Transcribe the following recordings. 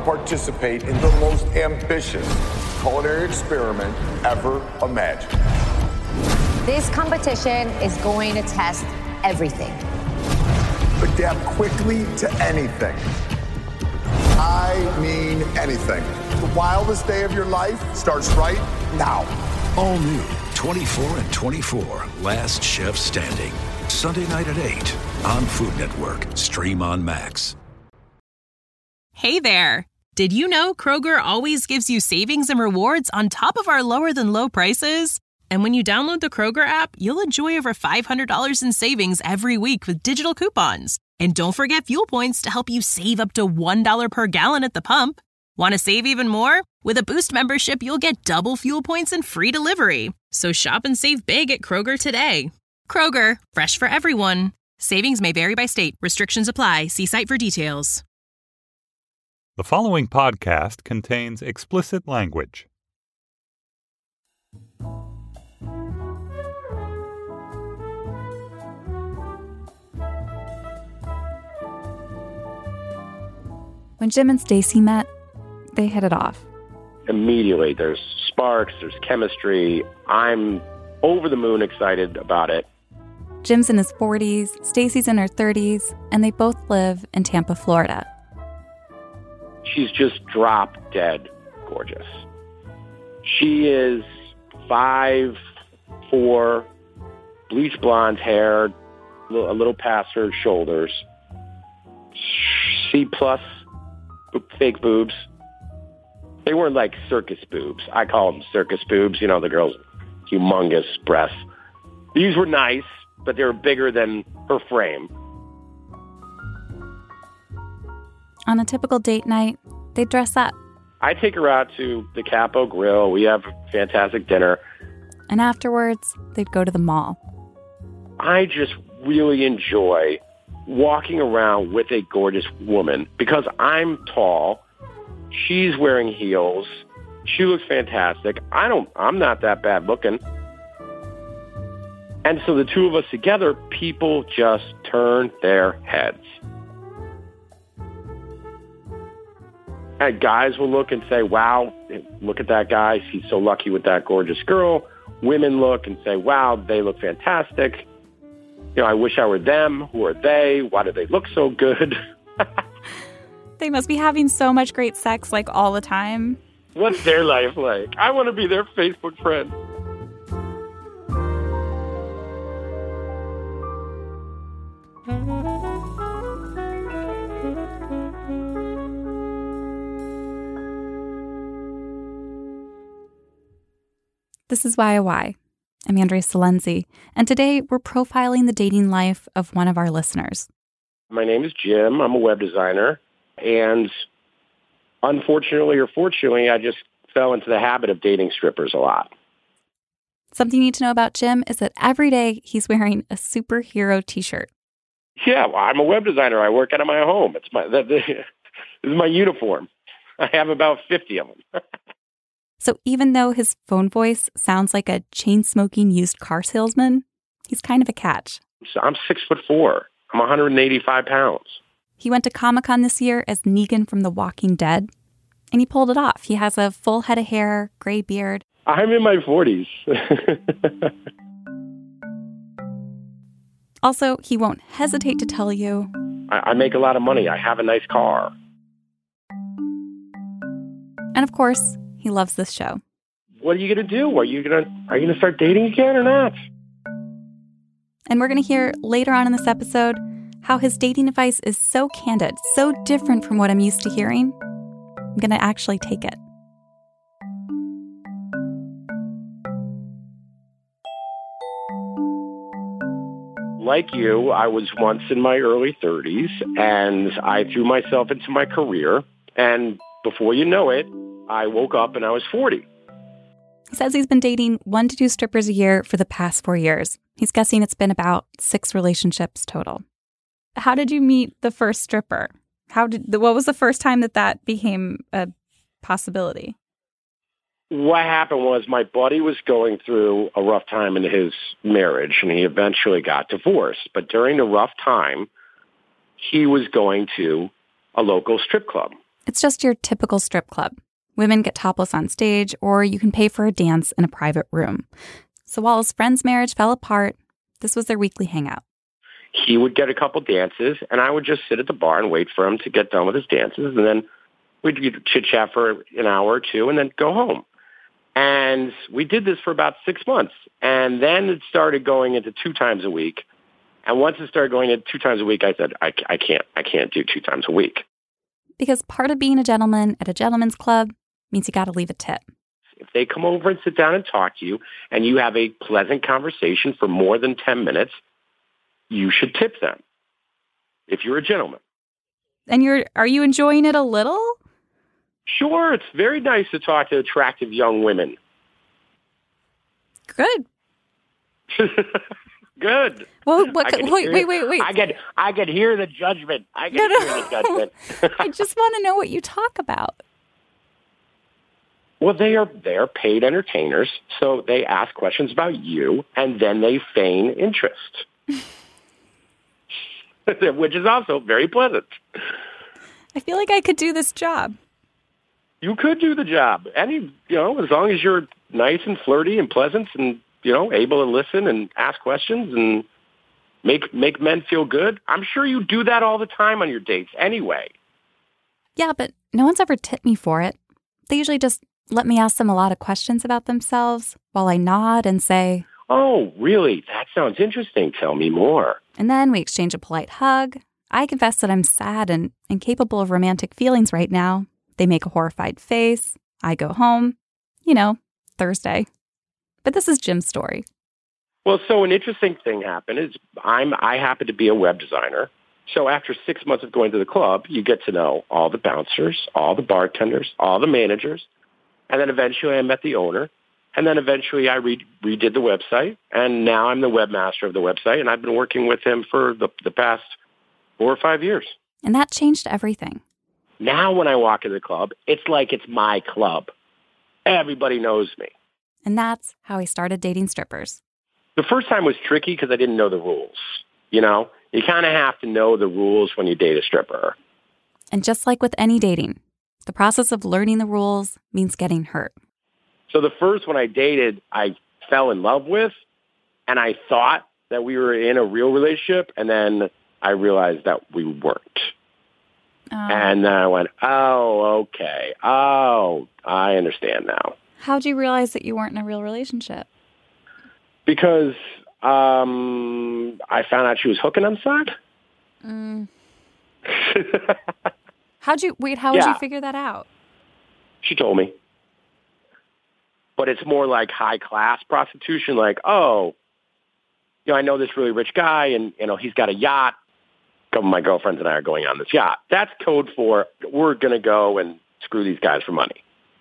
participate in the most ambitious culinary experiment ever imagined. This competition is going to test everything. Adapt quickly to anything. I mean anything. The wildest day of your life starts right now. All new 24 and 24, Last Chef Standing. Sunday night at 8 on Food Network. Stream on Max. Hey there. Did you know Kroger always gives you savings and rewards on top of our lower-than-low prices? And when you download the Kroger app, you'll enjoy over $500 in savings every week with digital coupons. And don't forget fuel points to help you save up to $1 per gallon at the pump. Want to save even more? With a Boost membership, you'll get double fuel points and free delivery. So shop and save big at Kroger today. Kroger, fresh for everyone. Savings may vary by state. Restrictions apply. See site for details. The following podcast contains explicit language. When Jim and Stacy met, they hit it off. Immediately, there's sparks, there's chemistry. I'm over the moon excited about it. Jim's in his 40s, Stacy's in her 30s, and they both live in Tampa, Florida. She's just drop dead gorgeous. She is 5'4", bleach blonde hair, a little past her shoulders, C+ fake boobs. They weren't like circus boobs. I call them circus boobs. You know, the girl's humongous breasts. These were nice, but they were bigger than her frame. On a typical date night, they dress up. I take her out to the Capo Grill. We have a fantastic dinner. And afterwards, they'd go to the mall. I just really enjoy walking around with a gorgeous woman because I'm tall. She's wearing heels. She looks fantastic. I'm not that bad looking. And so the two of us together, people just turn their heads. And guys will look and say, wow, look at that guy. He's so lucky with that gorgeous girl. Women look and say, wow, they look fantastic. You know, I wish I were them. Who are they? Why do they look so good? They must be having so much great sex, like, all the time. What's their life like? I want to be their Facebook friend. This is YOY. I'm Andrea Salenzi, and today we're profiling the dating life of one of our listeners. My name is Jim. I'm a web designer, and unfortunately or fortunately, I just fell into the habit of dating strippers a lot. Something you need to know about Jim is that every day he's wearing a superhero t-shirt. Yeah, well, I'm a web designer. I work out of my home. This is my uniform. I have about 50 of them. So even though his phone voice sounds like a chain-smoking used car salesman, he's kind of a catch. So I'm 6'4". I'm 185 pounds. He went to Comic-Con this year as Negan from The Walking Dead, and he pulled it off. He has a full head of hair, gray beard. I'm in my 40s. Also, he won't hesitate to tell you, I make a lot of money. I have a nice car. And of course, he loves this show. What are you going to do? Are you going to start dating again or not? And we're going to hear later on in this episode how his dating advice is so candid, so different from what I'm used to hearing. I'm going to actually take it. Like you, I was once in my early 30s, and I threw myself into my career. And before you know it, I woke up and I was 40. He says he's been dating 1 to 2 strippers a year for the past 4 years. He's guessing it's been about 6 relationships total. How did you meet the first stripper? What was the first time that became a possibility? What happened was my buddy was going through a rough time in his marriage, and he eventually got divorced. But during the rough time, he was going to a local strip club. It's just your typical strip club. Women get topless on stage, or you can pay for a dance in a private room. So while his friend's marriage fell apart, this was their weekly hangout. He would get a couple dances, and I would just sit at the bar and wait for him to get done with his dances, and then we'd chit-chat for an hour or two and then go home. And we did this for about 6 months, and then it started going into 2 times a week. And once it started going into 2 times a week, I said, I can't do 2 times a week. Because part of being a gentleman at a gentleman's club means you got to leave a tip. If they come over and sit down and talk to you, and you have a pleasant conversation for more than 10 minutes, you should tip them if you're a gentleman. And are you enjoying it a little? Sure, it's very nice to talk to attractive young women. Good. Good. Well, wait. I could hear the judgment. I just want to know what you talk about. Well, they are paid entertainers, so they ask questions about you, and then they feign interest, which is also very pleasant. I feel like I could do this job. You could do the job. As long as you're nice and flirty and pleasant and, able to listen and ask questions and make men feel good. I'm sure you do that all the time on your dates anyway. Yeah, but no one's ever tipped me for it. They usually just let me ask them a lot of questions about themselves while I nod and say, "Oh, really? That sounds interesting. Tell me more." And then we exchange a polite hug. I confess that I'm sad and incapable of romantic feelings right now. They make a horrified face. I go home. Thursday. But this is Jim's story. Well, so an interesting thing happened is I happen to be a web designer. So after 6 months of going to the club, you get to know all the bouncers, all the bartenders, all the managers. And then eventually I met the owner. And then eventually I redid the website. And now I'm the webmaster of the website. And I've been working with him for the past 4 or 5 years. And that changed everything. Now when I walk into the club, it's like it's my club. Everybody knows me. And that's how I started dating strippers. The first time was tricky because I didn't know the rules. You kind of have to know the rules when you date a stripper. And just like with any dating, the process of learning the rules means getting hurt. So the first one I dated, I fell in love with, and I thought that we were in a real relationship, and then I realized that we weren't. Oh. And then I went, oh, okay. Oh, I understand now. How'd you realize that you weren't in a real relationship? Because I found out she was hooking on the side. How would you figure that out? She told me. But it's more like high-class prostitution, like, oh, I know this really rich guy, and, he's got a yacht. A couple of my girlfriends and I are going on this yacht. That's code for we're going to go and screw these guys for money,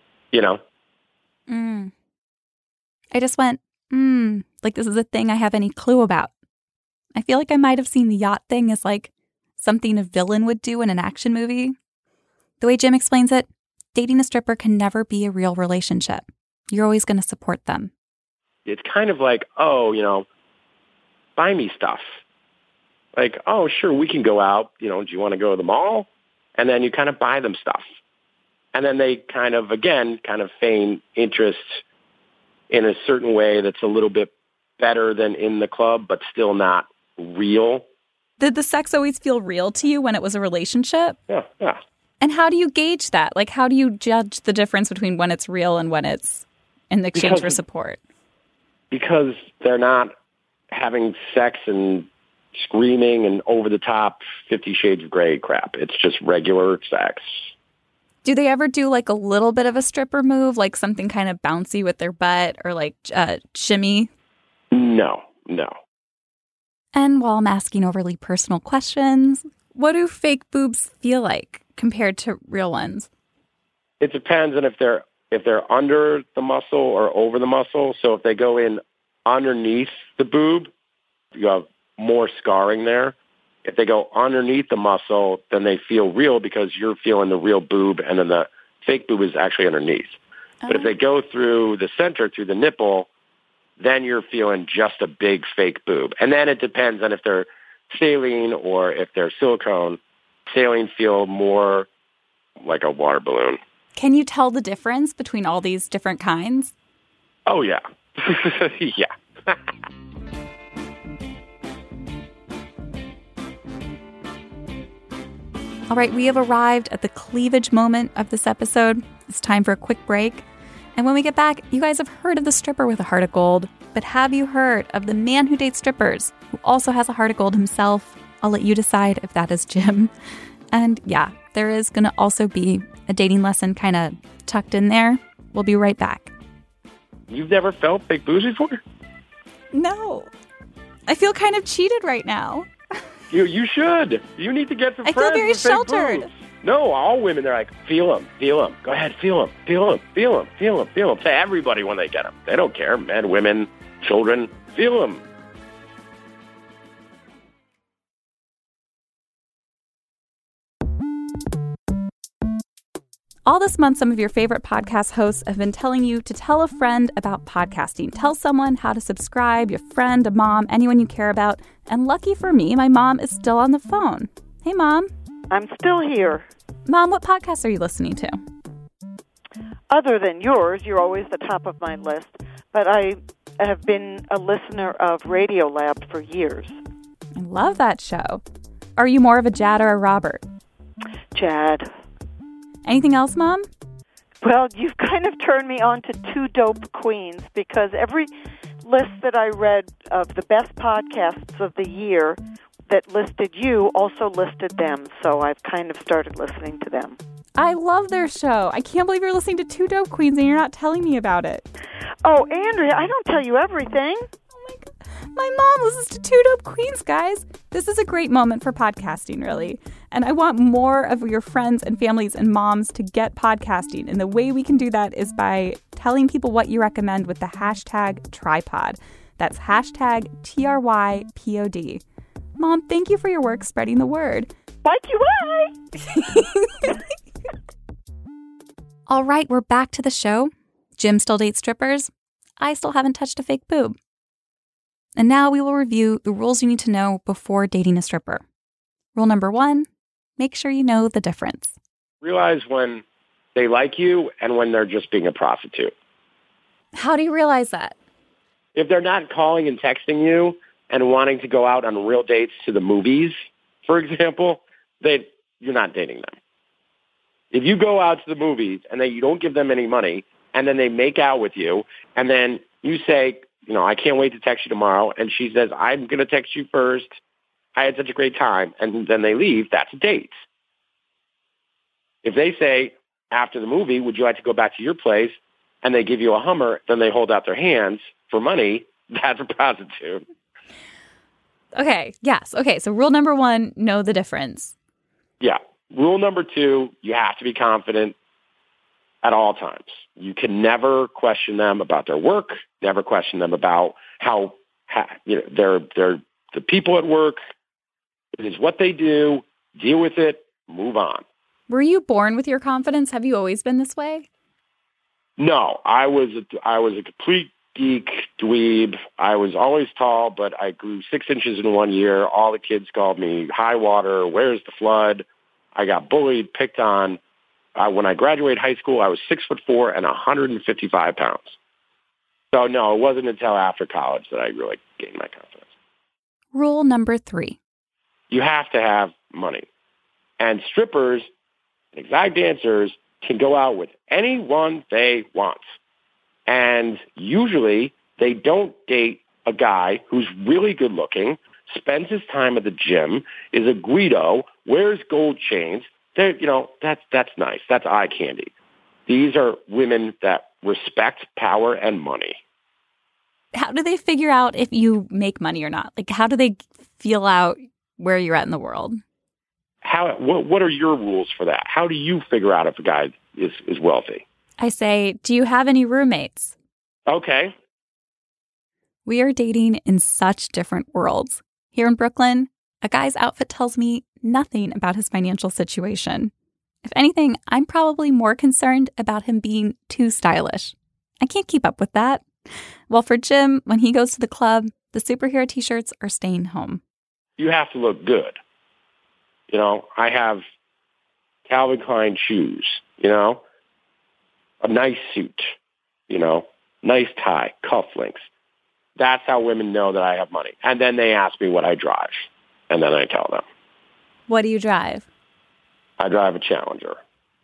I just went, like this is a thing I have any clue about. I feel like I might have seen the yacht thing as like something a villain would do in an action movie. The way Jim explains it, dating a stripper can never be a real relationship. You're always going to support them. It's kind of like, oh, buy me stuff. Like, oh, sure, we can go out. Do you want to go to the mall? And then you kind of buy them stuff. And then they kind of feign interest in a certain way that's a little bit better than in the club, but still not real. Did the sex always feel real to you when it was a relationship? Yeah. And how do you gauge that? Like, how do you judge the difference between when it's real and when it's in exchange for support? Because they're not having sex and screaming and over-the-top 50 Shades of Grey crap. It's just regular sex. Do they ever do like a little bit of a stripper move, like something kind of bouncy with their butt or like shimmy? No. And while I'm asking overly personal questions, what do fake boobs feel like compared to real ones? It depends on if they're under the muscle or over the muscle. So if they go in underneath the boob, you have more scarring there. If they go underneath the muscle, then they feel real because you're feeling the real boob, and then the fake boob is actually underneath. But if they go through the center, through the nipple, then you're feeling just a big fake boob. And then it depends on if they're saline or if they're silicone. Saline feel more like a water balloon. Can you tell the difference between all these different kinds? Oh, yeah. Yeah. All right, we have arrived at the cleavage moment of this episode. It's time for a quick break. And when we get back, you guys have heard of the stripper with a heart of gold, but have you heard of the man who dates strippers, who also has a heart of gold himself? I'll let you decide if that is Jim. And yeah, there is going to also be a dating lesson kind of tucked in there. We'll be right back. You've never felt fake booze before? No. I feel kind of cheated right now. You should. You need to get some I friends feel very with fake sheltered. boobs. No, all women, they're like, feel them. Go ahead, feel them. To everybody when they get them. They don't care. Men, women, children, feel them. All this month, some of your favorite podcast hosts have been telling you to tell a friend about podcasting. Tell someone how to subscribe, your friend, a mom, anyone you care about. And lucky for me, my mom is still on the phone. Hey, Mom. I'm still here. Mom, what podcasts are you listening to? Other than yours, you're always the top of my list. But I have been a listener of Radiolab for years. I love that show. Are you more of a Jad or a Robert? Jad. Anything else, Mom? Well, you've kind of turned me on to two dope queens because every list that I read of the best podcasts of the year that listed you also listed them. So I've kind of started listening to them. I love their show. I can't believe you're listening to two dope queens and you're not telling me about it. Oh, Andrea, I don't tell you everything. Oh my God. My mom listens to Two Dope Queens, guys. This is a great moment for podcasting, really. And I want more of your friends and families and moms to get podcasting. And the way we can do that is by telling people what you recommend with the hashtag Tripod. That's hashtag TRYPOD. Mom, thank you for your work spreading the word. Like you, All right, we're back to the show. Jim still dates strippers. I still haven't touched a fake boob. And now we will review the rules you need to know before dating a stripper. Rule number 1, make sure you know the difference. Realize when they like you and when they're just being a prostitute. How do you realize that? If they're not calling and texting you and wanting to go out on real dates to the movies, for example, you're not dating them. If you go out to the movies and you don't give them any money and then they make out with you and then you say, I can't wait to text you tomorrow. And she says, I'm going to text you first. I had such a great time. And then they leave. That's a date. If they say after the movie, would you like to go back to your place? And they give you a Hummer, then they hold out their hands for money. That's a prostitute. Okay. Yes. Okay. So rule number 1, know the difference. Yeah. Rule number 2, you have to be confident at all times. You can never question them about their work, never question them about how they're the people at work. It is what they do. Deal with it. Move on. Were you born with your confidence? Have you always been this way? No, I was a complete geek, dweeb. I was always tall, but I grew 6 inches in 1 year. All the kids called me high water. Where's the flood? I got bullied, picked on. When I graduated high school, I was 6'4" and 155 pounds. So no, it wasn't until after college that I really gained my confidence. Rule number 3. You have to have money. And strippers, exotic dancers, can go out with anyone they want. And usually they don't date a guy who's really good looking, spends his time at the gym, is a Guido, wears gold chains. That's nice. That's eye candy. These are women that respect power and money. How do they figure out if you make money or not? Like, how do they feel out where you're at in the world? What are your rules for that? How do you figure out if a guy is wealthy? I say, do you have any roommates? Okay. We are dating in such different worlds. Here in Brooklyn, a guy's outfit tells me nothing about his financial situation. If anything, I'm probably more concerned about him being too stylish. I can't keep up with that. Well, for Jim, when he goes to the club, the superhero t-shirts are staying home. You have to look good. I have Calvin Klein shoes, a nice suit, nice tie, cufflinks. That's how women know that I have money. And then they ask me what I drive. And then I tell them. What do you drive? I drive a Challenger.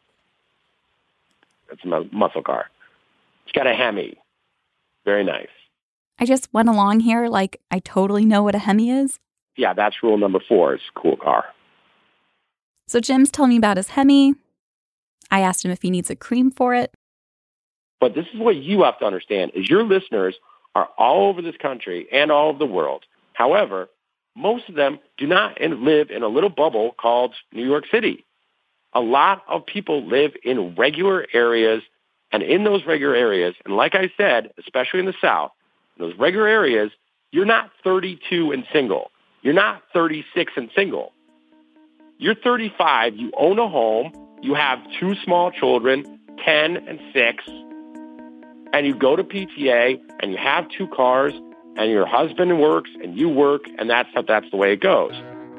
It's a muscle car. It's got a Hemi. Very nice. I just went along here like I totally know what a Hemi is. Yeah, that's rule number 4. It's a cool car. So Jim's telling me about his Hemi. I asked him if he needs a cream for it. But this is what you have to understand, is your listeners are all over this country and all over the world. However, most of them do not live in a little bubble called New York City. A lot of people live in regular areas, and in those regular areas, and like I said, especially in the South, in those regular areas, you're not 32 and single. You're not 36 and single. You're 35, you own a home, you have 2 small children, 10 and 6, and you go to PTA, and you have 2 cars, and your husband works, and you work, and that's the way it goes.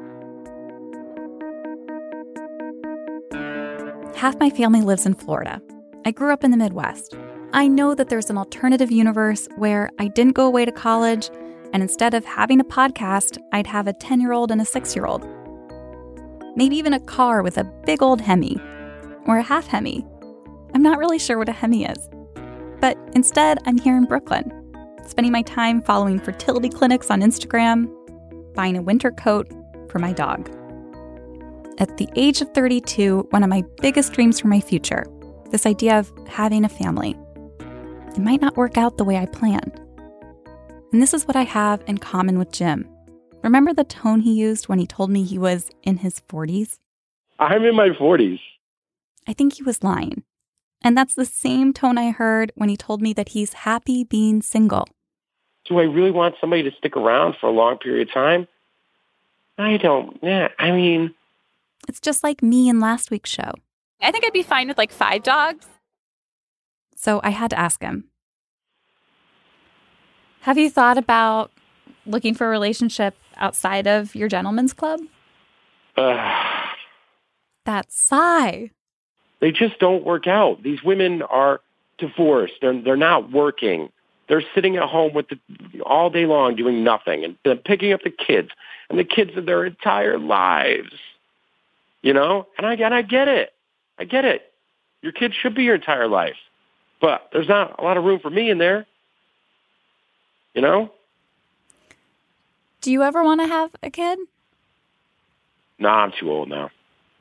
Half my family lives in Florida. I grew up in the Midwest. I know that there's an alternative universe where I didn't go away to college, and instead of having a podcast, I'd have a 10-year-old and a 6-year-old. Maybe even a car with a big old Hemi, or a half Hemi. I'm not really sure what a Hemi is. But instead, I'm here in Brooklyn, spending my time following fertility clinics on Instagram, buying a winter coat for my dog. At the age of 32, one of my biggest dreams for my future, this idea of having a family, it might not work out the way I planned. And this is what I have in common with Jim. Remember the tone he used when he told me he was in his 40s? I'm in my 40s. I think he was lying. And that's the same tone I heard when he told me that he's happy being single. Do I really want somebody to stick around for a long period of time? I don't. Yeah, I mean... It's just like me in last week's show. I think I'd be fine with like 5 dogs. So I had to ask him. Have you thought about looking for a relationship outside of your gentleman's club? That sigh. They just don't work out. These women are divorced. They're not working. They're sitting at home all day long doing nothing and then picking up the kids and the kids of their entire lives. And I get it. I get it. Your kids should be your entire life. But there's not a lot of room for me in there. Do you ever want to have a kid? No, I'm too old now.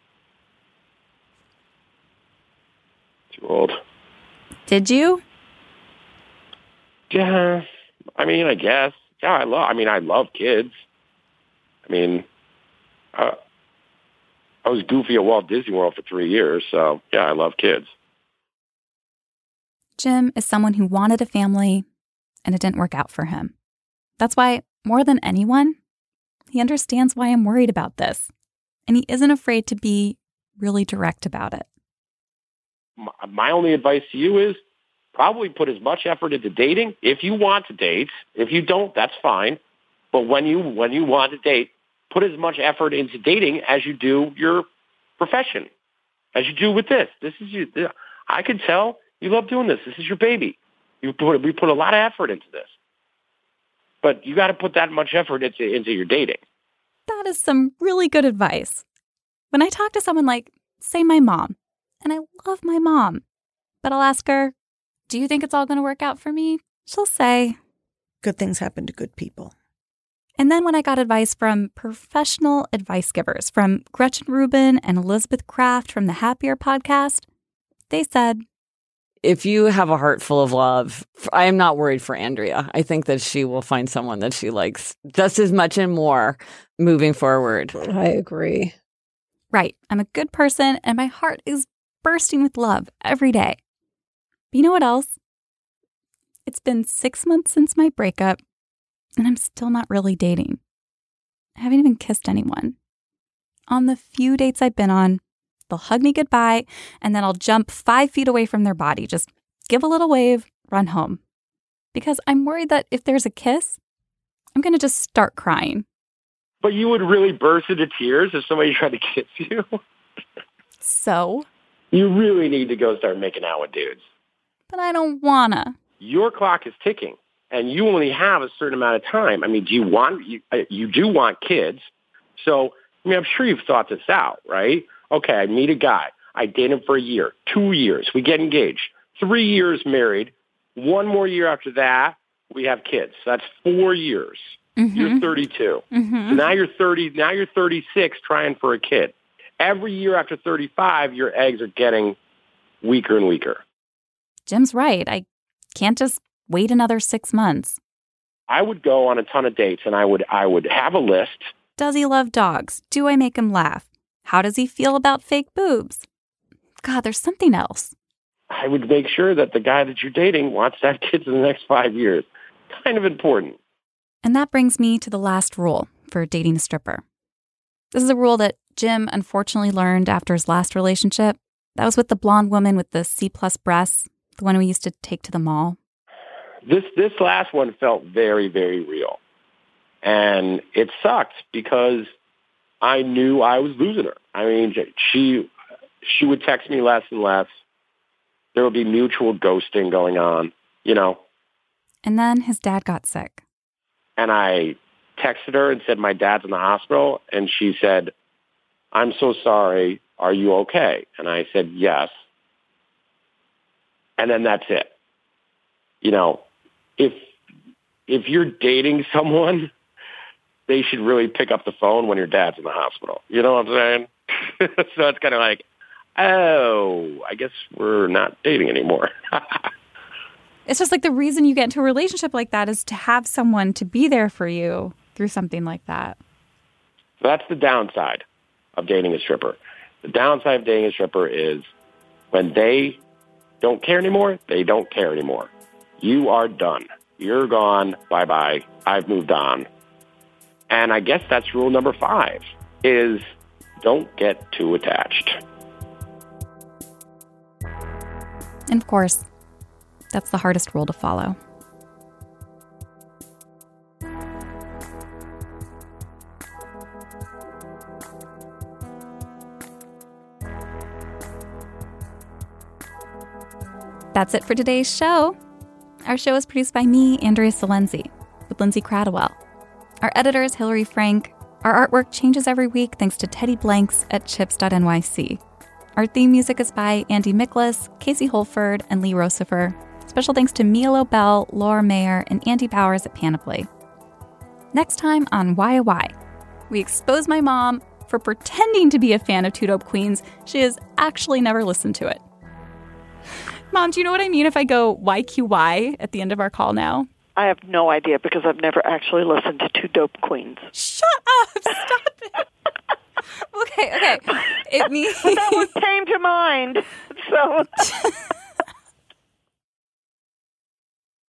Too old. Did you? Yeah. I mean, I guess. Yeah, I love kids. I was Goofy at Walt Disney World for 3 years, so yeah, I love kids. Jim is someone who wanted a family, and it didn't work out for him. That's why, more than anyone, he understands why I'm worried about this, and he isn't afraid to be really direct about it. My only advice to you is probably put as much effort into dating if you want to date. If you don't, that's fine. But when you want to date, put as much effort into dating as you do your profession, as you do with this. This is you. I can tell you love doing this. This is your baby. We put a lot of effort into this. But you got to put that much effort into your dating. That is some really good advice. When I talk to someone like, say, my mom, and I love my mom, but I'll ask her, do you think it's all going to work out for me? She'll say, good things happen to good people. And then when I got advice from professional advice givers, from Gretchen Rubin and Elizabeth Kraft from the Happier podcast, they said, if you have a heart full of love, I am not worried for Andrea. I think that she will find someone that she likes just as much and more moving forward. I agree. Right. I'm a good person and my heart is bursting with love every day. But you know what else? It's been 6 months since my breakup and I'm still not really dating. I haven't even kissed anyone. On the few dates I've been on, they'll hug me goodbye, and then I'll jump 5 feet away from their body, just give a little wave, run home. Because I'm worried that if there's a kiss, I'm going to just start crying. But you would really burst into tears if somebody tried to kiss you? So? You really need to go start making out with dudes. But I don't wanna. Your clock is ticking, and you only have a certain amount of time. I mean, you do want kids. So, I mean, I'm sure you've thought this out, right? Okay, I meet a guy. I date him for a year, 2 years. We get engaged. 3 years married. 1 more year after that, we have kids. So that's 4 years. Mm-hmm. You're 32. Mm-hmm. So now you're 30. Now you're 36 trying for a kid. Every year after 35, your eggs are getting weaker and weaker. Jim's right. I can't just wait another 6 months. I would go on a ton of dates, and I would have a list. Does he love dogs? Do I make him laugh? How does he feel about fake boobs? God, there's something else. I would make sure that the guy that you're dating wants to have kids in the next 5 years. Kind of important. And that brings me to the last rule for dating a stripper. This is a rule that Jim unfortunately learned after his last relationship. That was with the blonde woman with the C+ breasts, the one we used to take to the mall. This last one felt very, very real. And it sucked because I knew I was losing her. I mean, she would text me less and less. There would be mutual ghosting going on, you know. And then his dad got sick. And I texted her and said, my dad's in the hospital. And she said, I'm so sorry. Are you okay? And I said, yes. And then that's it. You know, if you're dating someone, they should really pick up the phone when your dad's in the hospital. You know what I'm saying? So it's kind of like, oh, I guess we're not dating anymore. It's just like the reason you get into a relationship like that is to have someone to be there for you through something like that. So that's the downside of dating a stripper. The downside of dating a stripper is when they don't care anymore, they don't care anymore. You are done. You're gone. Bye-bye. I've moved on. And I guess that's rule number 5 is don't get too attached. And of course, that's the hardest rule to follow. That's it for today's show. Our show is produced by me, Andrea Salenzi, with Lindsay Cradwell. Our editor is Hillary Frank. Our artwork changes every week thanks to Teddy Blanks at chips.nyc. Our theme music is by Andy Miklas, Casey Holford, and Lee Rosifer. Special thanks to Mia Lobel, Laura Mayer, and Andy Powers at Panoply. Next time on Why, we expose my mom for pretending to be a fan of Two Dope Queens. She has actually never listened to it. Mom, do you know what I mean if I go YQY at the end of our call now? I have no idea because I've never actually listened to Two Dope Queens. Shut up! Stop it! Okay. It means that one came to mind. So